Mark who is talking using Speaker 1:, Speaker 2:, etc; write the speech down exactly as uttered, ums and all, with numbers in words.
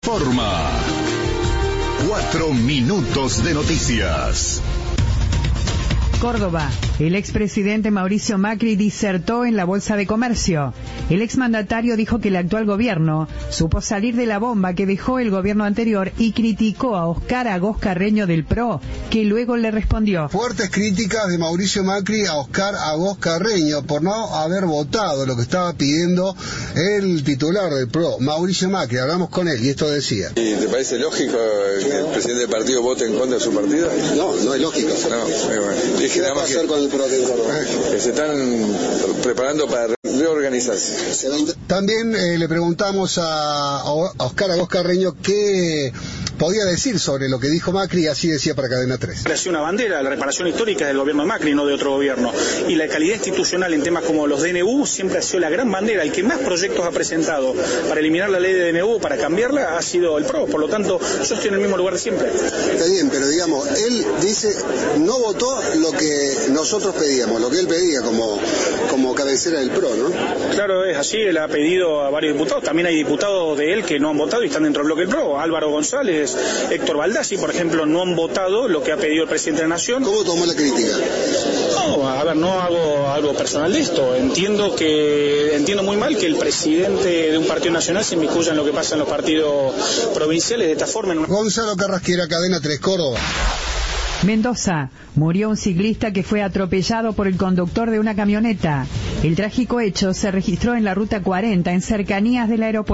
Speaker 1: Forma. Cuatro minutos de noticias.
Speaker 2: Córdoba. El expresidente Mauricio Macri disertó en la Bolsa de Comercio. El exmandatario dijo que el actual gobierno supo salir de la bomba que dejó el gobierno anterior y criticó a Oscar Agos Carreño del P R O, que luego le respondió.
Speaker 3: Fuertes críticas de Mauricio Macri a Oscar Agos Carreño por no haber votado lo que estaba pidiendo el titular del P R O, Mauricio Macri. Hablamos con él y esto decía.
Speaker 4: ¿Y te parece lógico que el presidente del partido vote en contra de su partido?
Speaker 3: No, no es lógico.
Speaker 4: No, muy bueno.
Speaker 3: ¿Qué va a pasar con el P R O de Córdoba?
Speaker 4: Que se están preparando para reorganizarse.
Speaker 3: También eh, le preguntamos a, a Oscar Agos Carreño qué podía decir sobre lo que dijo Macri, y así decía para Cadena tres.
Speaker 5: Ha sido una bandera, la reparación histórica del gobierno de Macri, no de otro gobierno. Y la calidad institucional en temas como los D N U siempre ha sido la gran bandera. El que más proyectos ha presentado para eliminar la ley de D N U, para cambiarla, ha sido el P R O. Por lo tanto, yo estoy en el mismo lugar de siempre.
Speaker 3: Está bien, pero digamos, él dice, no votó lo que nosotros pedíamos, lo que él pedía como, como cabecera del P R O, ¿no?
Speaker 5: Claro, es así. Él ha pedido a varios diputados. También hay diputados de él que no han votado y están dentro del bloque del P R O. Álvaro González, Héctor Baldassi, por ejemplo, no han votado lo que ha pedido el presidente de la Nación.
Speaker 3: ¿Cómo tomó la crítica?
Speaker 5: No, a ver, no hago algo personal de esto. Entiendo que entiendo muy mal que el presidente de un partido nacional se inmiscuya en lo que pasa en los partidos provinciales de esta forma. En una...
Speaker 3: Gonzalo Carrasquera, Cadena tres, Córdoba.
Speaker 2: Mendoza. Murió un ciclista que fue atropellado por el conductor de una camioneta. El trágico hecho se registró en la ruta cuarenta, en cercanías del aeropuerto.